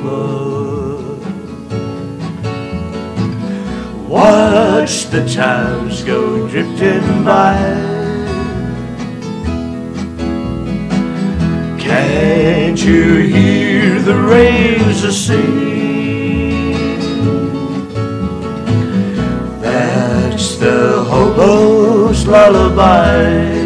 hobo. Watch the times go drifting by. Can't you hear the rains a sing? That's the hobo's lullaby.